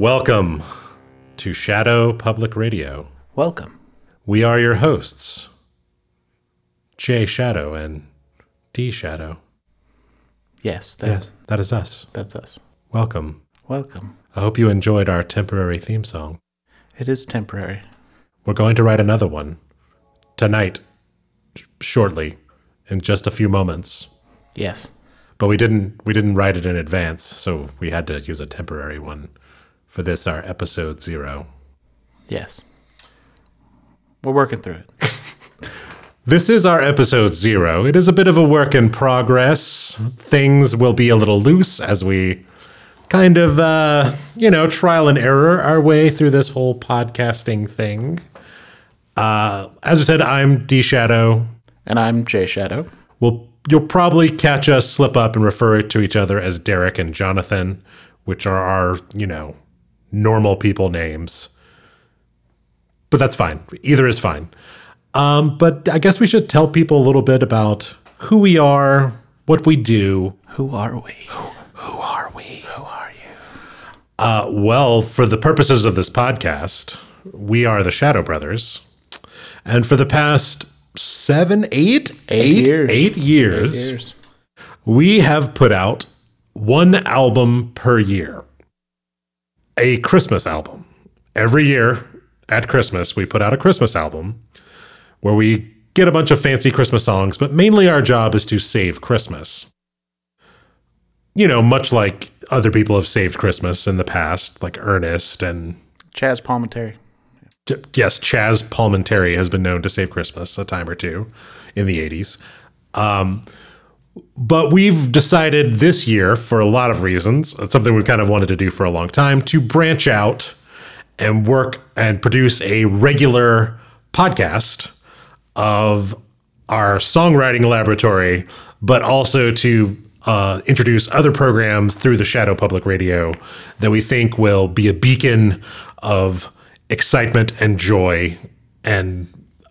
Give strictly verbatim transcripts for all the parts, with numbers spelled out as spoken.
Welcome to Shadow Public Radio. Welcome. We are your hosts, J Shadow and D Shadow. Yes, that, Yes, that is us. that's us. Welcome. Welcome. I hope you enjoyed our temporary theme song. It is temporary. We're going to write another one tonight, sh- shortly, in just a few moments. Yes. But we didn't we didn't write it in advance, so we had to use a temporary one for this, our episode zero. Yes. We're working through it. This is our episode zero. It is a bit of a work in progress. Things will be a little loose as we kind of, uh, you know, trial and error our way through this whole podcasting thing. Uh, as we said, I'm D Shadow. And I'm J Shadow. We'll, you'll probably catch us slip up and refer to each other as Derek and Jonathan, which are our, you know, normal people names. But that's fine. Either is fine. Um, but I guess we should tell people a little bit about who we are, what we do. Who are we? Who, who are we? Who are you? Uh, well, for the purposes of this podcast, we are the Shadow Brothers. And for the past seven, eight, Eight eight, years. eight years, Eight years. we have put out one album per year. A Christmas album. Every year at Christmas, we put out a Christmas album where we get a bunch of fancy Christmas songs, but mainly our job is to save Christmas. You know, much like other people have saved Christmas in the past, like Ernest and... Chaz Palminteri. Yes, Chaz Palminteri has been known to save Christmas a time or two in the eighties. Um, but we've decided this year, for a lot of reasons, it's something we've kind of wanted to do for a long time, to branch out and work and produce a regular podcast of our songwriting laboratory, but also to uh, introduce other programs through the Shadow Public Radio that we think will be a beacon of excitement and joy and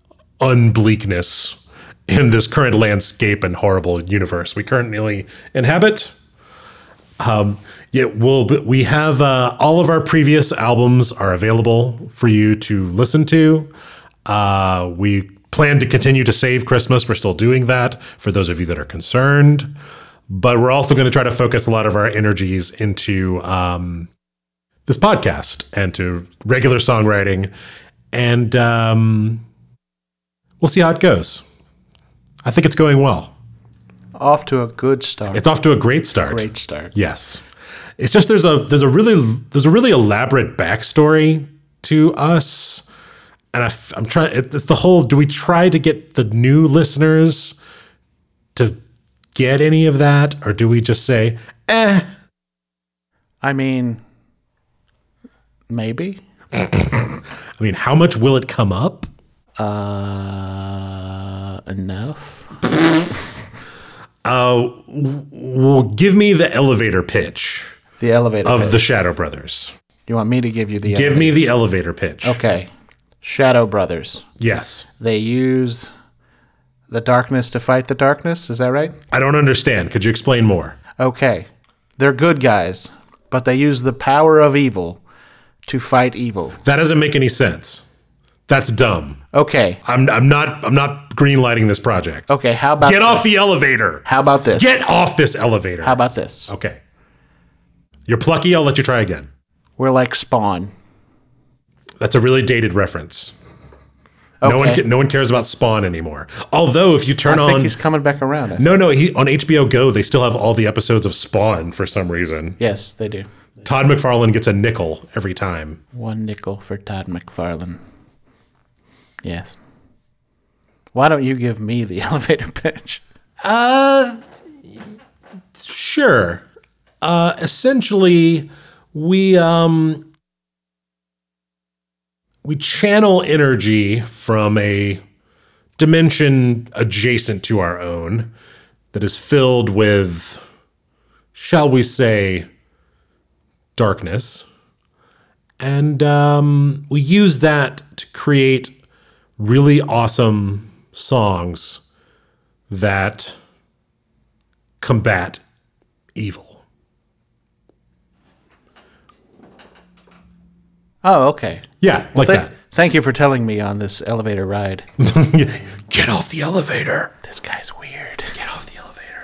unbleakness in this current landscape and horrible universe we currently inhabit. Um, yeah, we'll, we have uh, all of our previous albums are available for you to listen to. Uh, we plan to continue to save Christmas. We're still doing that for those of you that are concerned. But we're also going to try to focus a lot of our energies into um, this podcast and to regular songwriting. And um, we'll see how it goes. I think it's going well. Off to a good start. It's off to a great start. Great start. Yes. It's just there's a there's a really there's a really elaborate backstory to us. And I, I'm trying, it's the whole, do we try to get the new listeners to get any of that? Or do we just say, eh? I mean, maybe. I mean, how much will it come up? Uh, enough. Uh, well, give me the elevator pitch The elevator of pitch. the Shadow Brothers. You want me to give you the Give elevator? me the elevator pitch. Okay. Shadow Brothers. Yes. They use the darkness to fight the darkness. Is that right? I don't understand. Could you explain more? Okay. They're good guys, but they use the power of evil to fight evil. That doesn't make any sense. That's dumb. Okay. I'm I'm not I'm not greenlighting this project. Okay, how about Get this? off the elevator. How about this? Get off this elevator. How about this? Okay. You're plucky. I'll let you try again. We're like Spawn. That's a really dated reference. Okay. No one ca- no one cares about Spawn anymore. Although if you turn I think on he's coming back around. No, no, he on H B O Go, they still have all the episodes of Spawn for some reason. Yes, they do. Todd McFarlane gets a nickel every time. One nickel for Todd McFarlane. Yes. Why don't you give me the elevator pitch? Uh sure. Uh essentially we um we channel energy from a dimension adjacent to our own that is filled with, shall we say, darkness. And um, we use that to create really awesome songs that combat evil. Oh, okay. Yeah, like Thank, that. thank you for telling me on this elevator ride. Get off the elevator. This guy's weird. Get off the elevator.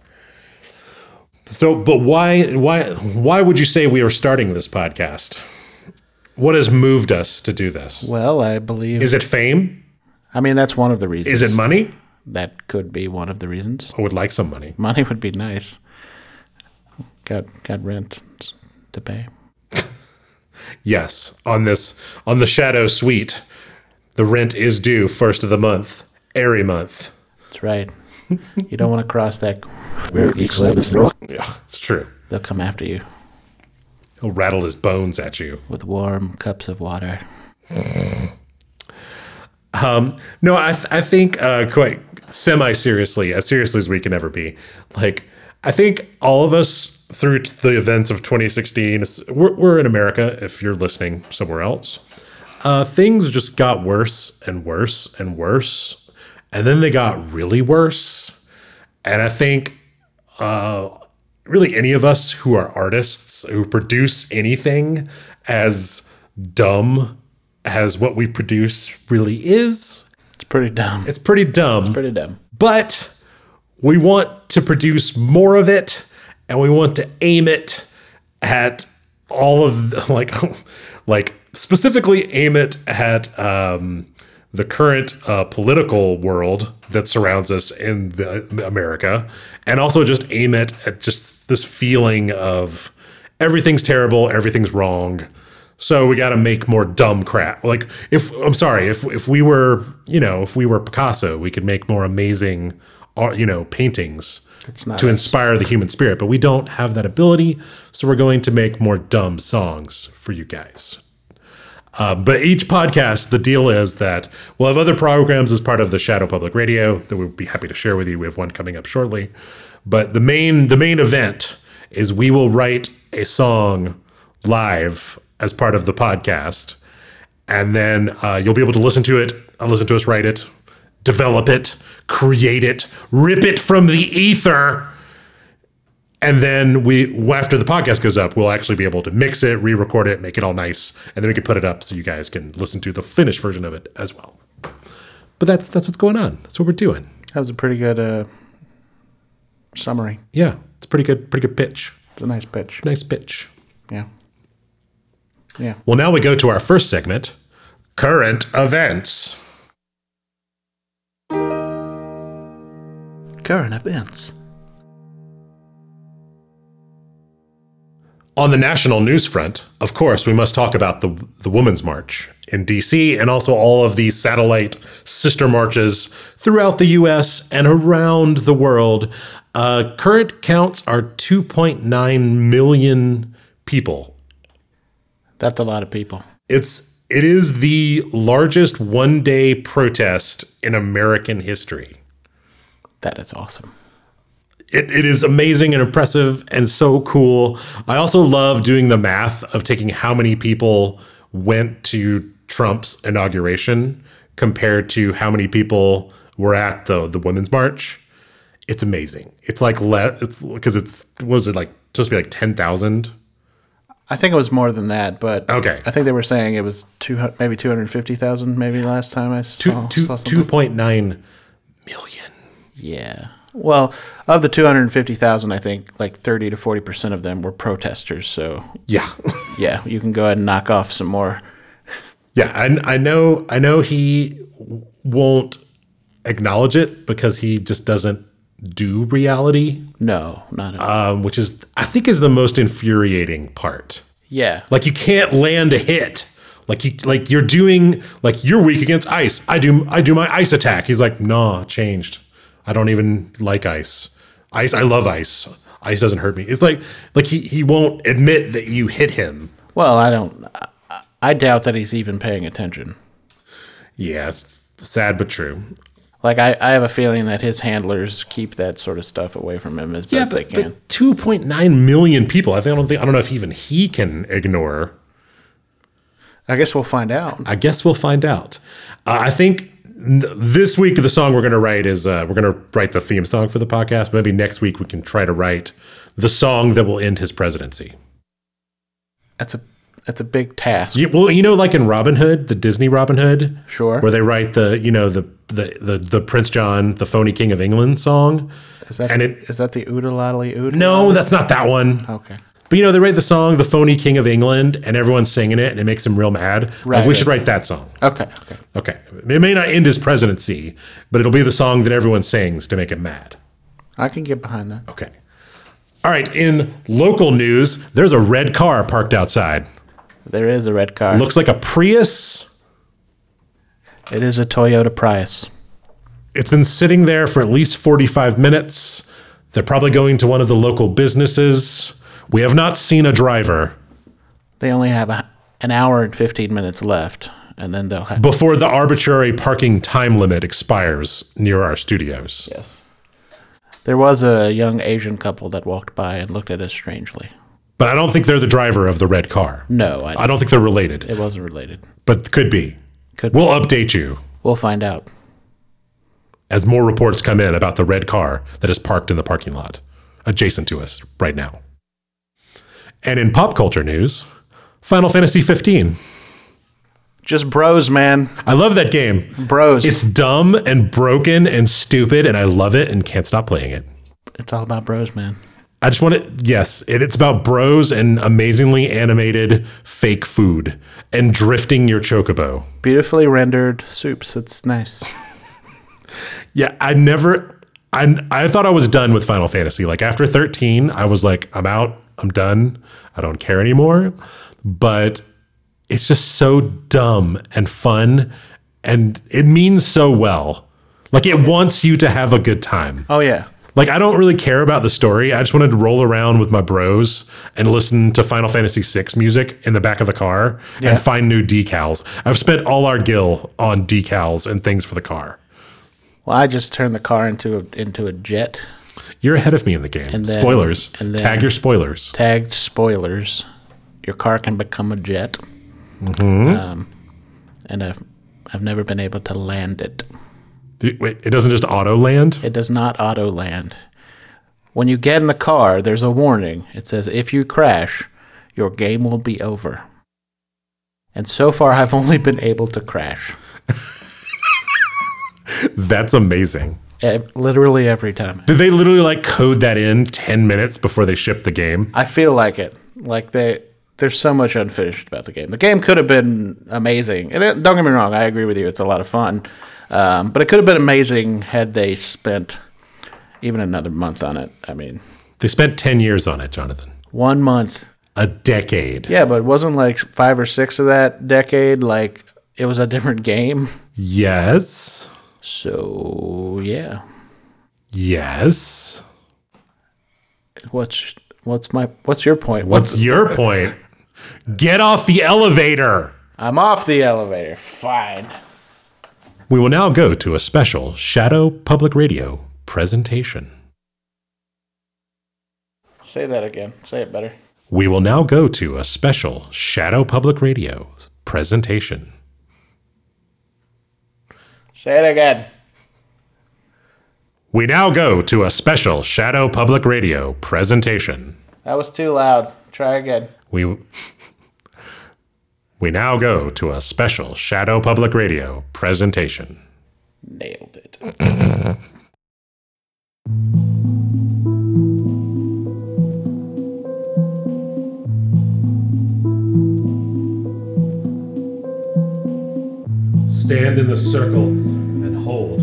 So, but why, why, why would you say we are starting this podcast? What has moved us to do this? Well, I believe... Is it fame? I mean, that's one of the reasons. Is it money? That could be one of the reasons. I would like some money. Money would be nice. Got got rent to pay. Yes, on this on the Shadow Suite, the rent is due first of the month, every month. That's right. You don't want to cross that. Yeah, it's true. They'll come after you He'll rattle his bones at you. with warm cups of water. Um, no, I th- I think uh, quite semi-seriously, as seriously as we can ever be. Like, I think all of us through the events of twenty sixteen, we're, we're in America. If you're listening somewhere else, uh, things just got worse and worse and worse, and then they got really worse. And I think uh, really any of us who are artists who produce anything as dumb as what we produce really is. It's pretty dumb. It's pretty dumb. Pretty dumb. But we want to produce more of it, and we want to aim it at all of the, like, like specifically aim it at um, the current uh, political world that surrounds us in the, America, and also just aim it at just this feeling of everything's terrible, everything's wrong. So we got to make more dumb crap. Like, if I'm sorry, if if we were, you know, if we were Picasso, we could make more amazing, art, you know, paintings It's not to us. inspire the human spirit. But we don't have that ability, so we're going to make more dumb songs for you guys. Uh, but each podcast, the deal is that we'll have other programs as part of the Shadow Public Radio that we'll be happy to share with you. We have one coming up shortly. But the main the main event is we will write a song live as part of the podcast, and then uh, you'll be able to listen to it, uh, listen to us write it, develop it, create it, rip it from the ether, and then we, after the podcast goes up, we'll actually be able to mix it, re-record it, make it all nice, and then we can put it up so you guys can listen to the finished version of it as well. But that's that's what's going on. That's what we're doing. That was a pretty good uh, summary. Yeah, it's a pretty good, pretty good pitch. It's a nice pitch. Nice pitch. Yeah. Yeah. Well, now we go to our first segment, current events. Current events. On the national news front, of course, we must talk about the the Women's March in D C and also all of the satellite sister marches throughout the U S and around the world. Uh, current counts are two point nine million people. That's a lot of people. It's it is the largest one-day protest in American history. That is awesome. It, it is amazing and impressive and so cool. I also love doing the math of taking how many people went to Trump's inauguration compared to how many people were at the the Women's March. It's amazing. It's like le- it's because it's what was it like supposed to be like ten thousand. I think it was more than that, but Okay. I think they were saying it was two hundred, maybe two hundred fifty thousand. Maybe last time I saw, Two, two, saw something. two point nine million. Yeah. Well, of the two hundred fifty thousand, I think like thirty to forty percent of them were protesters. So Yeah. yeah, you can go ahead and knock off some more. Yeah, I, I know I know he won't acknowledge it because he just doesn't do reality, No, not at all. um, which is I think is the most infuriating part. Yeah. Like you can't land a hit. Like you like you're doing like you're weak against ice. I do I do my ice attack. He's like, nah, changed. I don't even like ice. Ice, I love ice. Ice doesn't hurt me. It's like like he, he won't admit that you hit him. Well, I don't. I, I doubt that he's even paying attention. Yeah, it's sad but true. Like I, I have a feeling that his handlers keep that sort of stuff away from him as Yeah, best but, they can. but two point nine million people. I think I don't think I don't know if even he can ignore. I guess we'll find out. I guess we'll find out. Uh, I think n- this week the song we're going to write is uh, we're going to write the theme song for the podcast. Maybe next week we can try to write the song that will end his presidency. That's a It's a big task. You, well, you know, like in Robin Hood, the Disney Robin Hood, Sure. where they write the, you know, the the the, the Prince John, the phony King of England song. Is that and the, it? is that the oodalali oodalali? No, that's not that one. Okay. But you know, they write the song, the phony King of England, and everyone's singing it, and it makes them real mad. Right, Like, we right. should write that song. Okay. Okay. Okay, it may not end his presidency, but it'll be the song that everyone sings to make him mad. I can get behind that. Okay. All right. In local news, there's a red car parked outside. There is a red car. Looks like a Prius. It is a Toyota Prius. It's been sitting there for at least forty-five minutes. They're probably going to one of the local businesses. We have not seen a driver They only have a, an hour and fifteen minutes left, and then they'll have. before the arbitrary parking time limit expires near our studios. Yes. There was a young Asian couple that walked by and looked at us strangely. But I don't think they're the driver of the red car. No, I, I don't think they're related, it wasn't related. but could be. Could We'll update you We'll find out. as more reports come in about the red car that is parked in the parking lot adjacent to us right now. And in pop culture news, Final Fantasy fifteen. Just bros, man. I love that game. Bros. It's dumb and broken and stupid, and I love it and can't stop playing it. It's all about bros, man. I just want to, yes, it, it's about bros and amazingly animated fake food and drifting your chocobo. Beautifully rendered soups. It's nice. Yeah, I never, I, I thought I was done with Final Fantasy. Like after thirteen, I was like, I'm out, I'm done, I don't care anymore. But it's just so dumb and fun, and it means so well. Like it wants you to have a good time. Oh, yeah. Like I don't really care about the story. I just wanted to roll around with my bros and listen to Final Fantasy six music in the back of the car Yeah. and find new decals. I've spent all our gil on decals and things for the car. Well, I just turned the car into a, into a jet. You're ahead of me in the game. And then- spoilers. and then- Tag your spoilers. Tagged spoilers. Your car can become a jet. Mm-hmm. Um, and I've, I've never been able to land it. Wait, it doesn't just auto land? It does not auto land. When you get in the car, there's a warning. It says, if you crash, your game will be over. And so far, I've only been able to crash. That's amazing. Ev- literally every time. Did they literally like code that in ten minutes before they ship the game? I feel like it. Like they, there's so much unfinished about the game. The game could have been amazing. And it, don't get me wrong, I agree with you. It's a lot of fun. Um, but it could have been amazing had they spent even another month on it. I mean, They spent ten years on it, Jonathan. one month. A decade. Yeah, but it wasn't like five or six of that decade. Like it was a different game. Yes. So yeah, Yes. what's what's my what's your point? What's your point? Get off the elevator. I'm off the elevator. Fine. We will now go to a special Shadow Public Radio presentation. Say that again. Say it better. We will now go to a special Shadow Public Radio presentation. Say it again. We now go to a special Shadow Public Radio presentation. That was too loud. Try again. We We now go to a special Shadow Public Radio presentation. Nailed it. Stand in the circle and hold.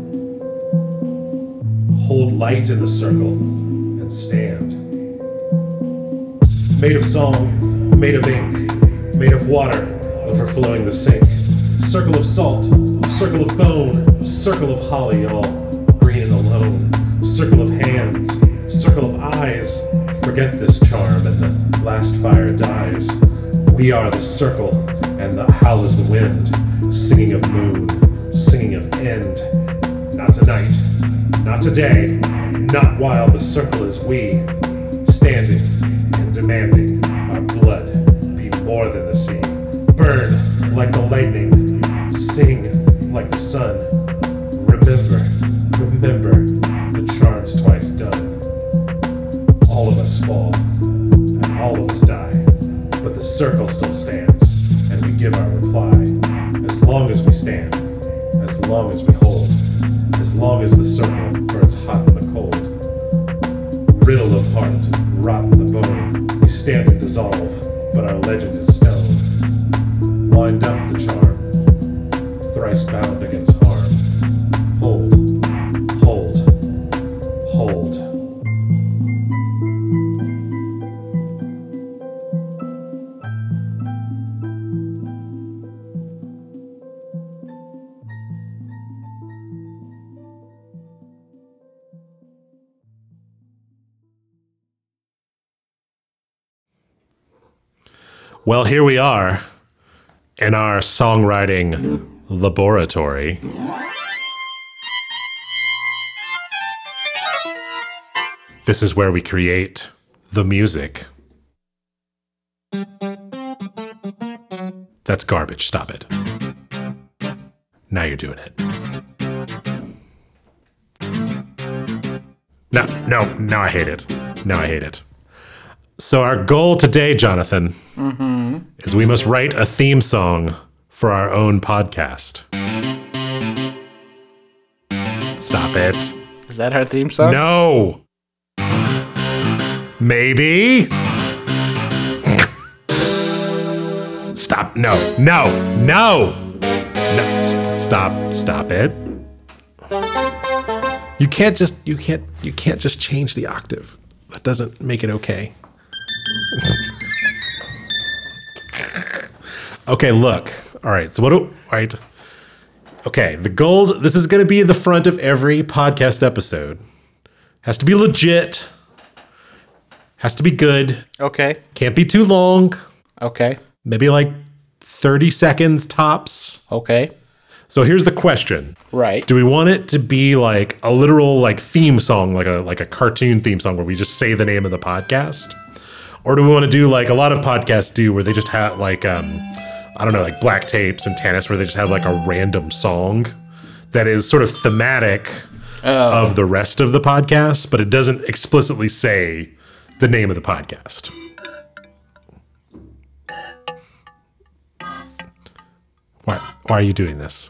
Hold light in the circle and stand. Made of song, made of ink, made of water, overflowing the sink. Circle of salt, circle of bone, circle of holly, all green and alone. Circle of hands, circle of eyes. Forget this charm and the last fire dies. We are the circle, and the howl is the wind, singing of moon, singing of end. Not tonight, not today, not while the circle is we, standing and demanding our blood be more than the sea. Burn like the lightning, sing like the sun. Remember, remember the charm's twice done. All of us fall, and all of us die, but the the circle still stands, and we give our reply. As long as we stand, as long as we hold, as long as the circle burns hot in the cold. Riddle of heart, rot in the bone, we stand and dissolve, but our legend is stone. Wind up the charm, thrice bound against harm. Hold, hold, hold. Well, here we are in our songwriting laboratory. This is where we create the music. That's garbage. Stop it. Now you're doing it. No, no, now I hate it. Now I hate it. So our goal today, Jonathan, mm-hmm. is we must write a theme song for our own podcast. Stop it. Is that our theme song? No. Maybe. Stop. No. No. No. No. S- stop. Stop it. You can't just you can't you can't just change the octave. That doesn't make it okay. Okay, look. All right. So what do all right. Okay, the goals, this is going to be the front of every podcast episode. Has to be legit. Has to be good. Okay. Can't be too long. Okay. Maybe like thirty seconds tops. Okay. So here's the question. Right. Do we want it to be like a literal like theme song, like a like a cartoon theme song where we just say the name of the podcast? Or do we want to do like a lot of podcasts do where they just have like um I don't know, like Black Tapes and Tannis, where they just have like a random song that is sort of thematic Oh. of the rest of the podcast, but it doesn't explicitly say the name of the podcast. Why, why are you doing this?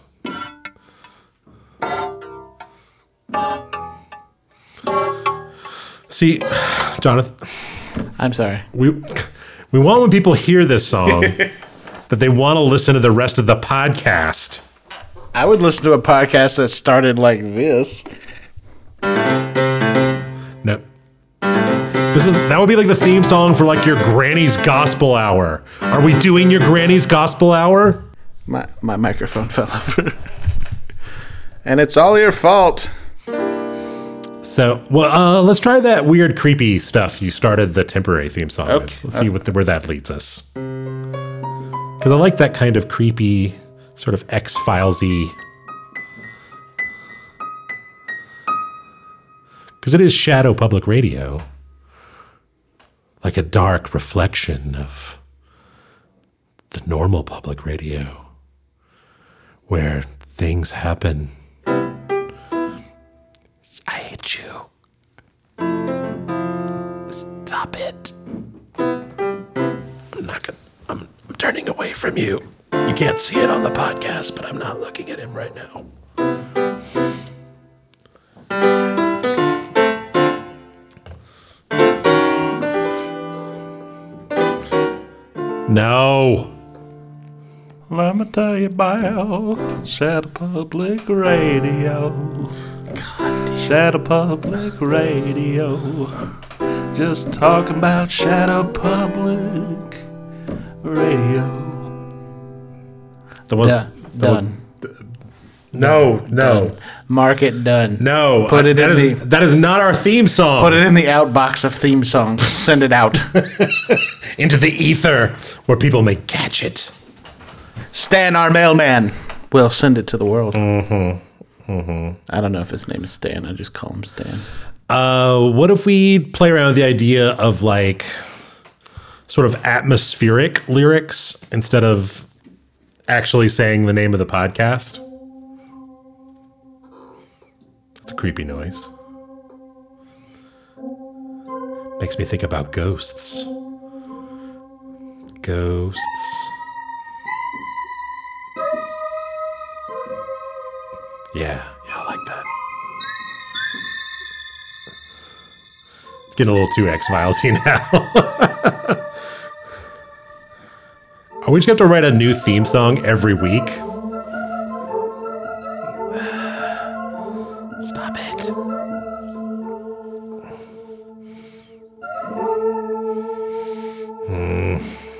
See, Jonathan, I'm sorry. we we want when people hear this song that they want to listen to the rest of the podcast. I would listen to a podcast that started like this. No. This is that would be like the theme song for like your granny's gospel hour. Are we doing your granny's gospel hour? My my microphone fell over. And it's all your fault. So, well, uh, let's try that weird, creepy stuff you started the temporary theme song Okay. with. Let's see what the, where that leads us. Because I like that kind of creepy, sort of X-Files-y. Because it is shadow public radio. Like a dark reflection of the normal public radio. Where things happen. I hate you. Stop it. I'm not gonna, I'm, I'm turning away from you. You can't see it on the podcast, but I'm not looking at him right now. No. Let me tell you about Shadow Public Radio. Shadow Public Radio. Just talking about Shadow Public Radio. That was, Yeah, that was- done. no, no, Done. Mark it done. no. Put it that in is, the- that is not our theme song. Put it in the outbox of theme songs. Send it out. Into the ether where people may catch it. Stan, our mailman. We'll send it to the world. Mm-hmm. Mm-hmm. I don't know if his name is Stan. I just call him Stan. Uh, what if we play around with the idea of like sort of atmospheric lyrics instead of actually saying the name of the podcast? That's a creepy noise. Makes me think about ghosts. Ghosts. Yeah, yeah, I like that. It's getting a little too X-Files-y now. Are we just going to have to write a new theme song every week? Stop it. Hmm.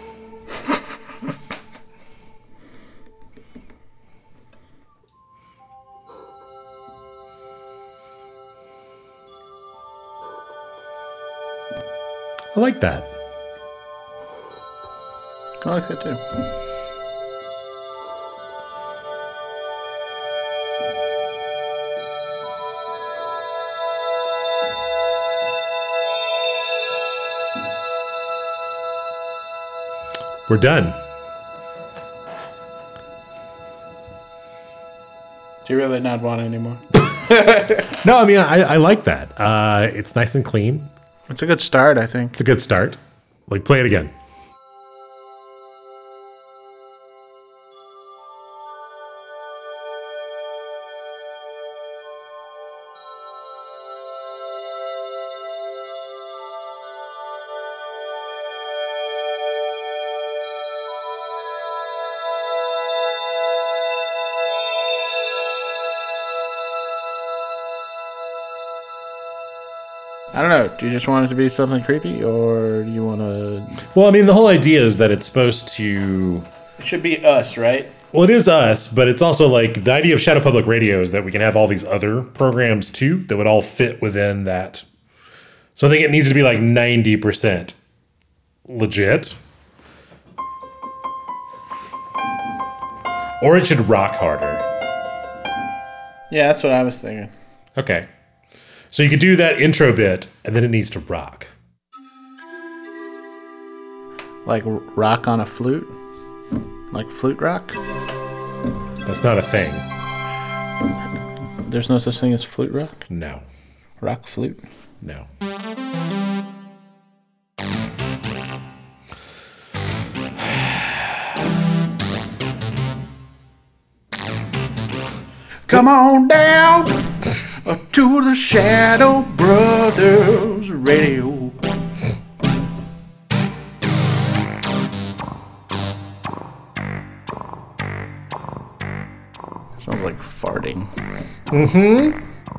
I like that. I like that too. We're done. Do you really not want any more? No, I mean, I, I like that. Uh, it's nice and clean. It's a good start, I think. It's a good start. Like, play it again. I don't know. Do you just want it to be something creepy, or do you want to... Well, I mean, the whole idea is that it's supposed to... It should be us, right? Well, it is us, but it's also like the idea of Shadow Public Radio is that we can have all these other programs too that would all fit within that. So I think it needs to be like ninety percent legit. Or it should rock harder. Yeah, that's what I was thinking. Okay. So you could do that intro bit, and then it needs to rock. Like rock on a flute? Like flute rock? That's not a thing. There's no such thing as flute rock? No. Rock flute? No. Come on down to the Shadow Brothers Radio. Sounds like farting. Mm-hmm.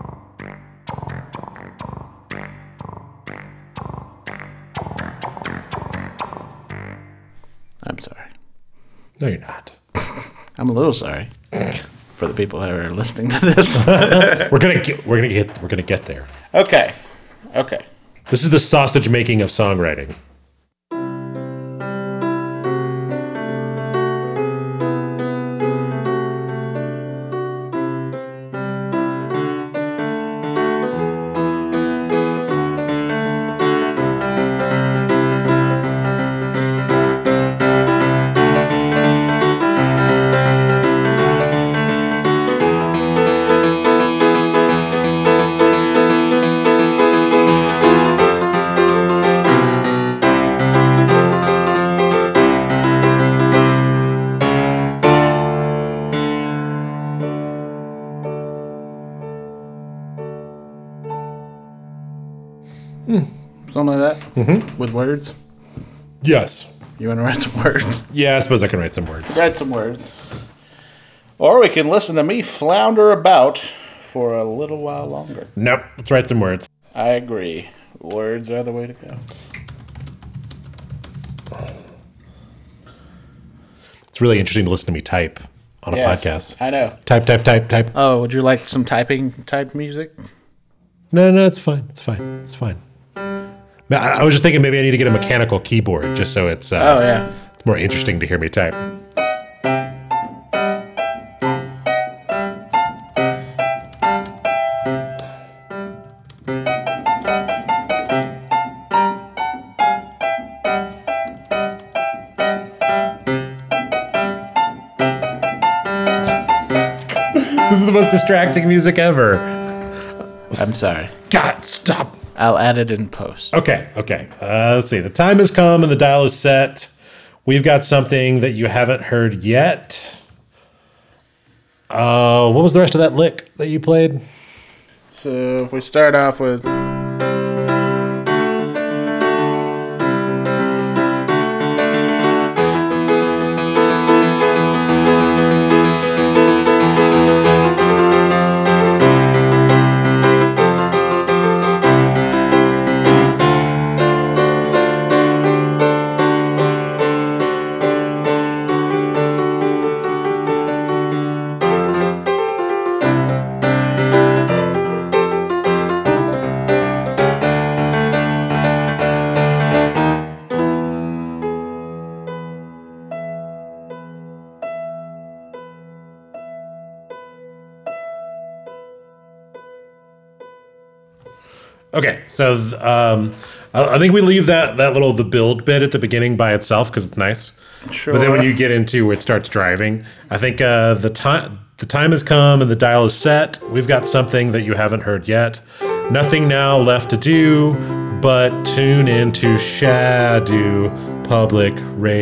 I'm sorry. No, you're not. I'm a little sorry for the people that are listening to this. we're gonna get. We're gonna get. We're gonna get there. Okay. Okay. This is the sausage making of songwriting. Something like that? Mm-hmm. With words? Yes. You want to write some words? Yeah, I suppose I can write some words. Write some words. Or we can listen to me flounder about for a little while longer. Nope. Let's write some words. I agree. Words are the way to go. It's really interesting to listen to me type on a Yes, podcast. I know. Type, type, type, type. Oh, would you like some typing type music? No, no, it's fine. It's fine. It's fine. I, I was just thinking maybe I need to get a mechanical keyboard just so it's uh, Oh, yeah. it's more interesting to hear me type. This is the most distracting music ever. I'm sorry. God, stop. I'll add it in post. Okay, okay. Uh, let's see. The time has come and the dial is set. we've got something that you haven't heard yet. Uh, what was the rest of that lick that you played? So if we start off with... Okay, so um, I, I think we leave that that little the build bit at the beginning by itself because it's nice. Sure. But then when you get into where it starts driving, I think uh, the time the time has come and the dial is set. We've got something that you haven't heard yet. Nothing now left to do but tune into Shadow Public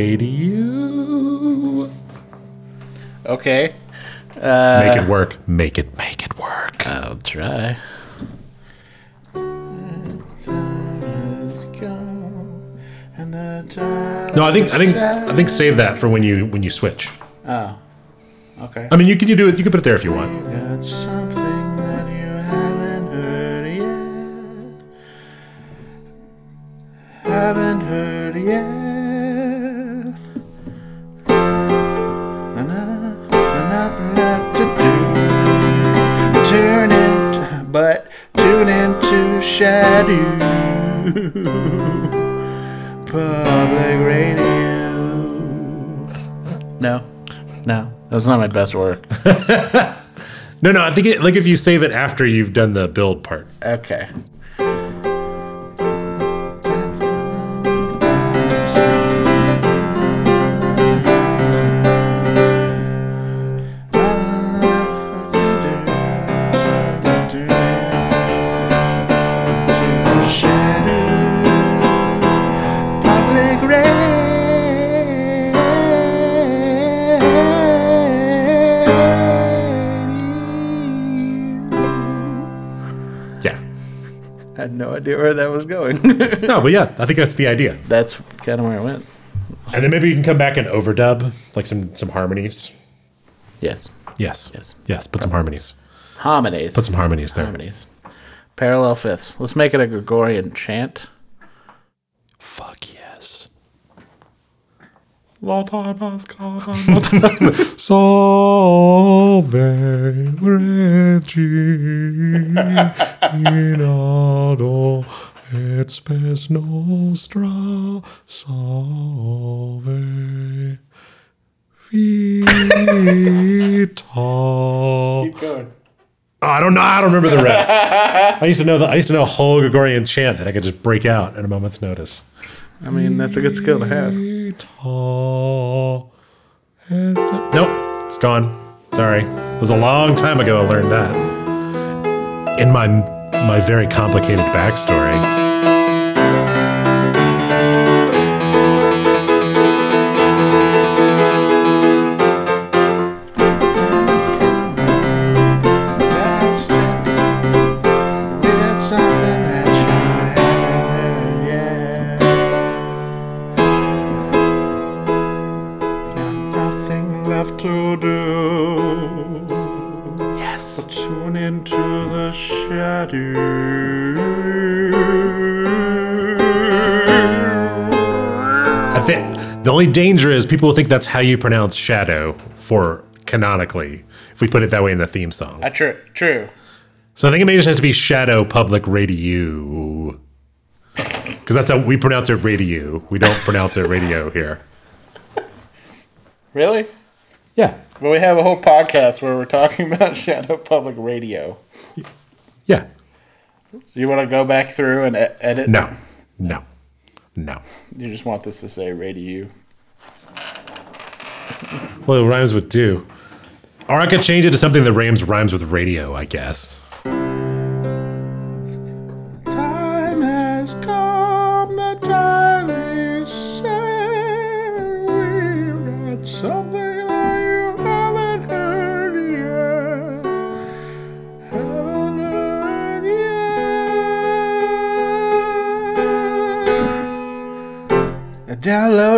Radio. Okay. Uh, Make it work. Make it. Make it work. I'll try. No, I think I think I think save that for when you when you switch. Oh, okay. I mean, you can you do it. You can put it there if you want. Got something that you haven't heard yet. Haven't heard yet. And I, nothing left to do. Turn it, but tune into Shadow Public Radio. No, no, that was not my best work. No, no, I think it, like if you save it after you've done the build part. Okay. I had no idea where that was going. No, but yeah, I think that's the idea. That's kind of where I went. And then maybe you can come back and overdub, like some some harmonies. Yes. Yes. Yes. Yes. Put some harmonies. Harmonies. Put some harmonies there. Harmonies. Parallel fifths. Let's make it a Gregorian chant. Fuck yes. Long time has come. Salve Regina et spes nostra salve vita. Keep going. Oh, I don't know. I don't remember the rest. I used to know the. I used to know a whole Gregorian chant that I could just break out at a moment's notice. I mean, that's a good skill to have. Nope, it's gone. Sorry, it was a long time ago I learned that. In my my very complicated backstory. To do. Yes. But tune into the shadow. I think the only danger is people will think that's how you pronounce shadow for canonically, if we put it that way in the theme song. Uh, true. True. So I think it may just have to be Shadow Public Radio. Because that's how we pronounce it, radio. We don't pronounce it radio here. Really? Yeah. Well, we have a whole podcast where we're talking about Shadow Public Radio. Yeah. So you want to go back through and e- edit? No. No. No. You just want this to say radio. Well, it rhymes with do. Or I could change it to something that rhymes rhymes with radio, I guess. Time has come, the time is set.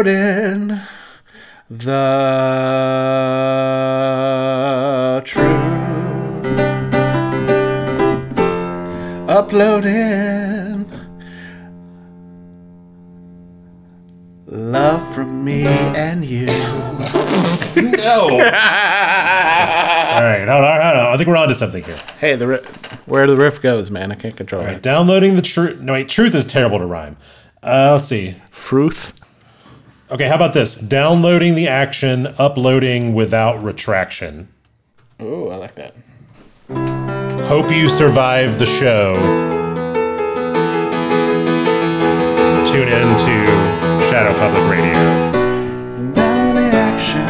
uploading the truth. Uploading love from me and you. No. All right, hold on, hold on. I think we're on to something here. Hey, the ri- where the riff goes, man. I can't control All right, it. downloading the truth. No, wait, truth is terrible to rhyme. Uh, let's see. Fruth. Okay, how about this? Downloading the action, uploading without retraction. Ooh, I like that. Hope you survive the show. Tune in to Shadow Public Radio. Down the action.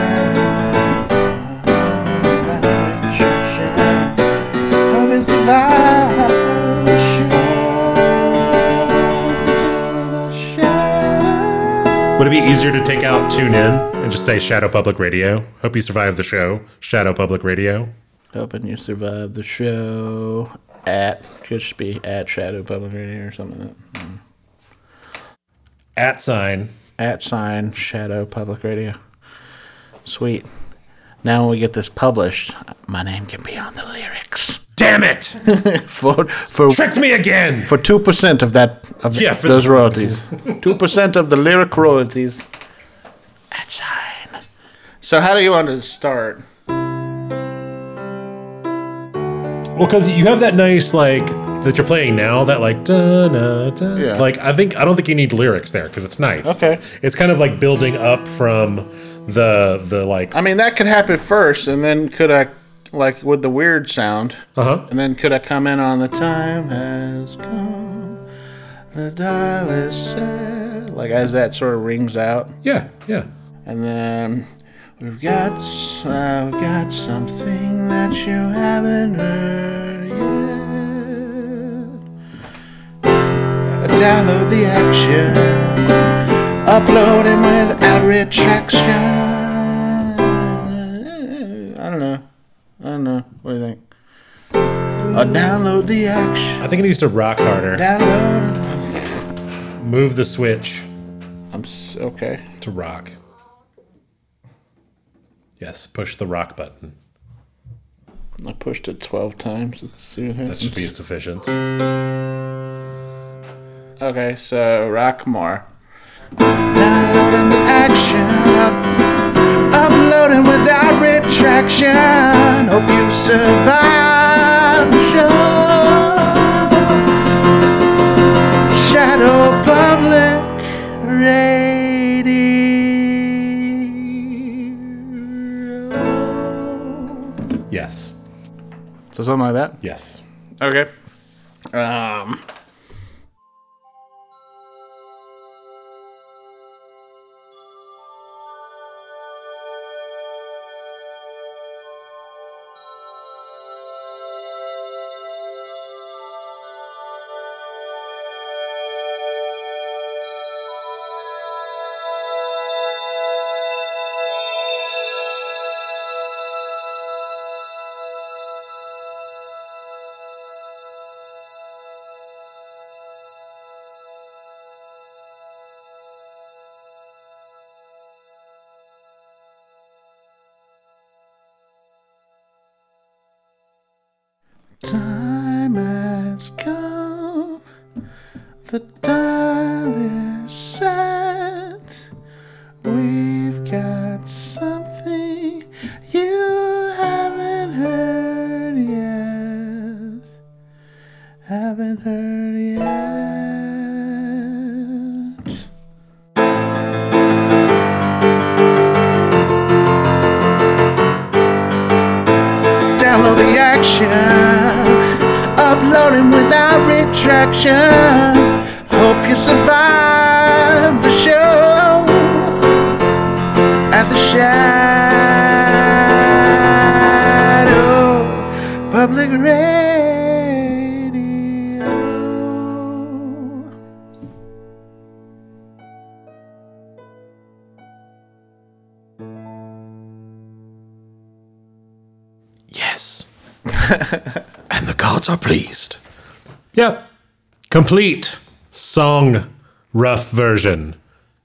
Retraction. Hope you survive the show. Would it be easier to take out tune in and just say Shadow Public Radio? Hope you survive the show. Shadow Public Radio. Hoping you survive the show. At could just be at Shadow Public Radio or something like that. Mm. At sign. At sign Shadow Public Radio. Sweet. Now when we get this published, my name can be on the lyrics. Damn it! for for Tricked me again! for two percent of that of Yeah, for those the- royalties. Two percent of the lyric royalties. At sign. So how do you want to start? Well, because you have that nice, like, that you're playing now, that, like, da da da. Yeah. Like, I think, I don't think you need lyrics there, because it's nice. Okay. It's kind of like building up from the, the like, I mean, that could happen first, and then could I, like, with the weird sound, uh huh. and then could I come in on the time has come, the dial is set, like as that sort of rings out, Yeah, yeah. and then we've got, uh, we've got something that you haven't heard yet. Download the action, uploading without retraction. I don't know. I don't know. What do you think? Uh, download the action. I think it needs to rock harder. Download. Move the switch I'm s- okay. to rock. Yes, push the rock button. I pushed it twelve times. Let's see what That happens. should be sufficient. Okay, so rock more. Downloading the action, up, uploading without retraction. Hope you survive the show. Shadow Public Radio. Yes. So something like that. Yes. Okay. Um. Time has come, the dial is set. We've got something you haven't heard yet. Haven't heard yet. Download the action, uploading without retraction. Hope you survive the show at the Shadow Public Radio. Yes. And the gods are pleased. Yep. Complete song rough version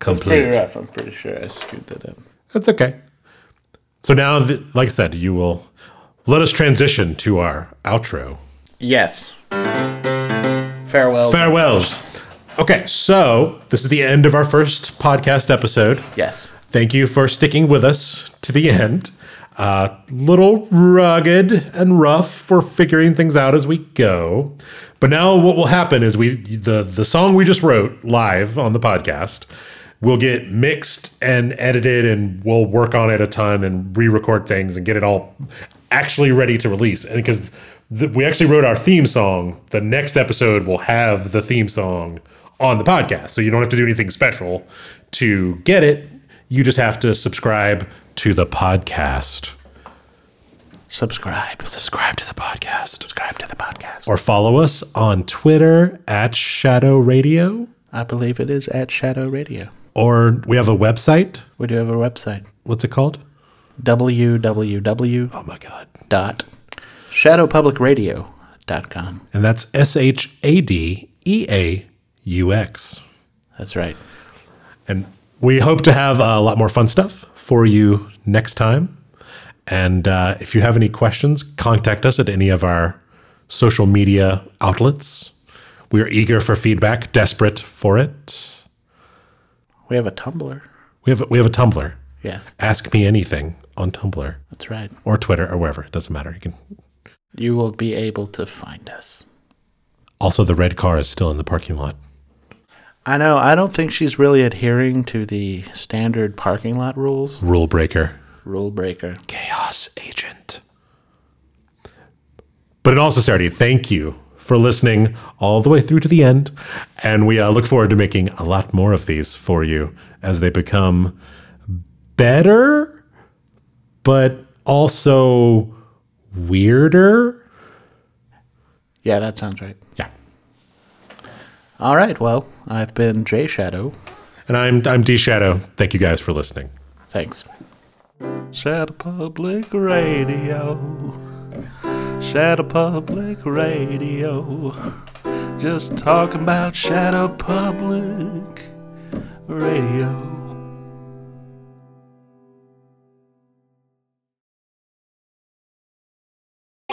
It's pretty complete. rough. I'm pretty sure I screwed that up. That's okay. So now, th- like I said, you will let us transition to our outro. Yes. Farewell. Farewells. Okay, so this is the end of our first podcast episode. Yes. Thank you for sticking with us to the end. A uh, little rugged and rough. We're figuring things out as we go. But now what will happen is we the the song we just wrote live on the podcast will get mixed and edited, and we'll work on it a ton and re-record things and get it all actually ready to release. And because th- we actually wrote our theme song, the next episode will have the theme song on the podcast. So you don't have to do anything special to get it. You just have to subscribe to the podcast. Subscribe. Subscribe to the podcast. Subscribe to the podcast. Or follow us on Twitter at Shadow Radio. I believe it is at Shadow Radio. Or we have a website. We do have a website. What's it called? w w w Oh my God. dot shadow public radio dot com. And that's S H A D E A U X. That's right. And we hope to have a lot more fun stuff for you next time. And uh, if you have any questions, contact us at any of our social media outlets. We are eager for feedback, desperate for it. We have a Tumblr. We have we have a Tumblr. Yes. Ask Me Anything on Tumblr That's right. or Twitter or wherever. It doesn't matter. You can. You will be able to find us. Also, the red car is still in the parking lot. I know. I don't think she's really adhering to the standard parking lot rules. Rule breaker. Rule breaker. Chaos agent. But in all sincerity, thank you for listening all the way through to the end. And we uh, look forward to making a lot more of these for you as they become better, but also weirder. Yeah, that sounds right. Yeah. All right. Well, I've been Jay Shadow. And I'm I'm D Shadow. Thank you guys for listening. Thanks. Shadow Public Radio. Shadow Public Radio. Just talking about Shadow Public Radio.